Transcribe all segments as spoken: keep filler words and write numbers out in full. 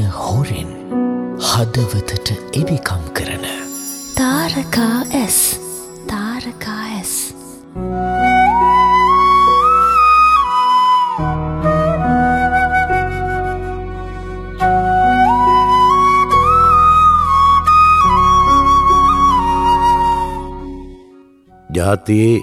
හොරෙන් හදවතට එබිකම් කරන තාරකා ඇස් තාරකා ඇස් ජාතියේ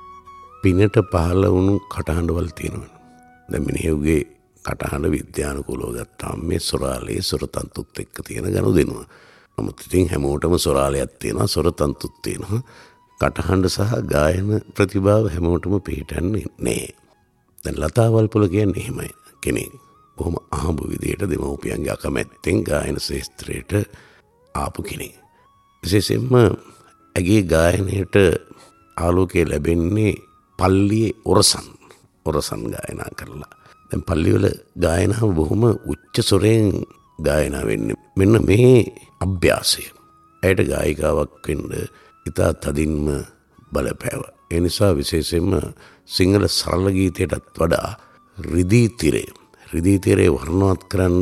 පිනට පහළ වුණු කටහඬවල් තියෙනවා. දැන් මිනිහෙකුගේ කටහඬ විද්‍යානුකූලව ගත්තාම මේ සොරාලේ සොරතන්තුත් එක්ක තියෙන ගනුදෙනුව. නමුත් ඉතින් හැමෝටම සොරාලයක් තියෙනවා, සොරතන්තුත් තියෙනවා. කටහඬ සහ ගායන ප්‍රතිභාව හැමෝටම පිළිටන්නේ නැහැ. දැන් ලතා වල්පොල කියන්නේ එහෙමයි කෙනෙක්. බොහොම අහඹ විදියට දෙමව්පියන්ගේ අකමැත්තෙන් ගායන ශාස්ත්‍රයට ආපු කෙනෙක්. විශේෂයෙන්ම ඇගේ ගායනයට ආලෝකය ලැබෙන්නේ පල්ලියේ ඔරසන් ඔරසන් ගායනා කරලා. දැන් පල්ලිවල ගායනාව බොහොම උච්ච ස්වරයෙන් ගායනා වෙන්නේ. මෙන්න මේ අභ්‍යාසය ඇයට ගායිකාවක් වෙන්න ඉතා තදින්ම බලපෑවා. ඒ නිසා විශේෂයෙන්ම සිංහල සරල ගීතයටත් වඩා රිදී තිරේ රිදී තිරේ වර්ණවත් කරන්න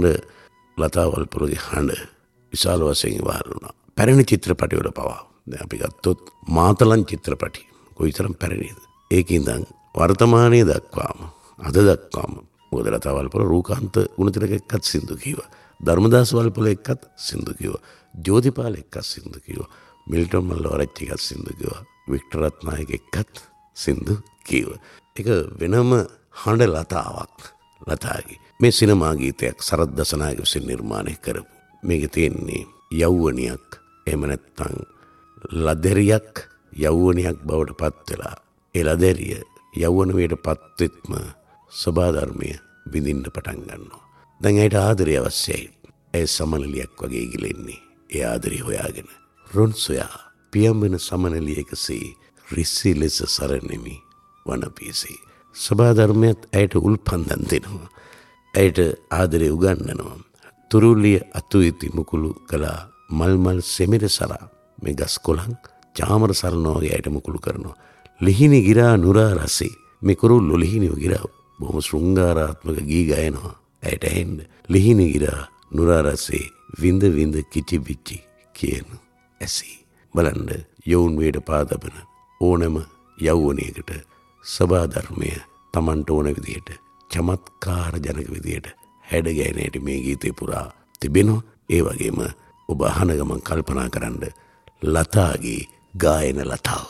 ලතා වල්පොලගේ හඬ විශාල වශයෙන් ඉවහල් වුණා. පැරණි චිත්‍රපටිවල පවා දැන් අපි ගත්තොත් මාතලන් චිත්‍රපටි කොයිතරම් පැරණිද? ඒකේ ඉඳන් වර්තමානයේ දක්වාම අද දක්වාම මොකද ලතා වල්පොල රූකාන්ත ගුණතිලක එක්කත් සින්දු කිව්වා. ධර්මදාස වල්පොල එක්කත් සින්දු කිව්වා. ජෝතිපාල එක්කත් සින්දු කිව්වා. මිල්ටන් මල්ලවරච්චි එක්කත් සින්දු කිව්වා. වික්ටර් රත්නායක එක්කත් සින්දු කිව්වා. ඒක වෙනම හඬ ලතාවක් ලතාගේ. මේ සිනමා ගීතයක් සරත් දසනායක විසින් නිර්මාණය කරපු. මේකේ තියෙන්නේ යෞවනියක් එහෙම නැත්නම් ලදෙරියක් යෞවනියක් බවට පත් වෙලා ඒ ලදෙරිය යෞවන වේට පත් වෙත්ම සබා ධර්මය විඳින්න පටන් ගන්නවා. දැන් ඇයට ආදරය අවශ්‍යයි. ඒ සමනලියක් වගේ ගිලෙන්නේ. ඒ ආදරය හොයාගෙන රොන් සොයා පියඹෙන සමනලියකසේ රිස්සි ලෙස සරණෙමි වනපියසේ. සබා ධර්මයත් ඇයට උල්පන්දම් දෙනවා. ඇයට ආදරය උගන්වනවා. තුරුලිය අතුයිති මුකුළු කළා මල්මල් සෙමිර සරා මේ ගස් කොළන් චාමර සරනවා වගේ ඇයට මුකුළු කරනවා. ලිහිණි ගිරා නුරා රසේ මේ කුරුල්ලෝ ලිහිණිව ගිරා බොහොම ශෘංගාරාත්මක ගී ගයනවා. ඇයට ඇහෙන්න ලිහිණි ගිරා නුරා රසේ විඳ විඳ කිචි බිචි කියන ඇසී. බලන්න යොවුන් වේඩ පාදබන ඕනම යෞවනයකට සබා ධර්මය Tamanට ඕන විදියට චමත්කාර ජනක විදියට හැඩ ගැහෙනට මේ ගීතේ පුරා තිබෙනවා. ඒ වගේම ඔබ අහන ගමන් කල්පනා කරන්න ලතාගේ ගායන ලතාව.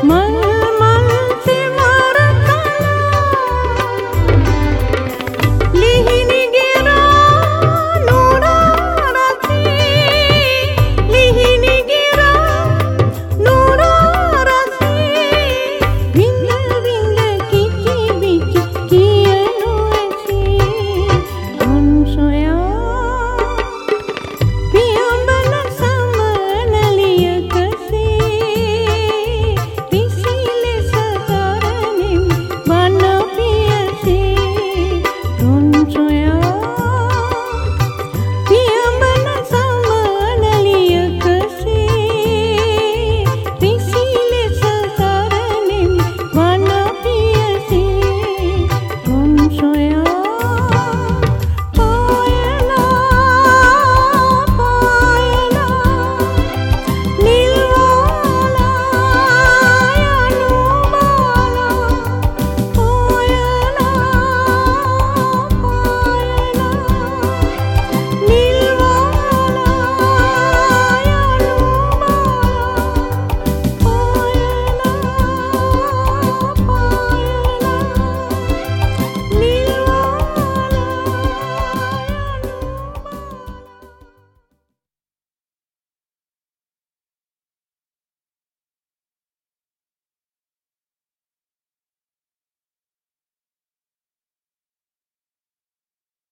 මං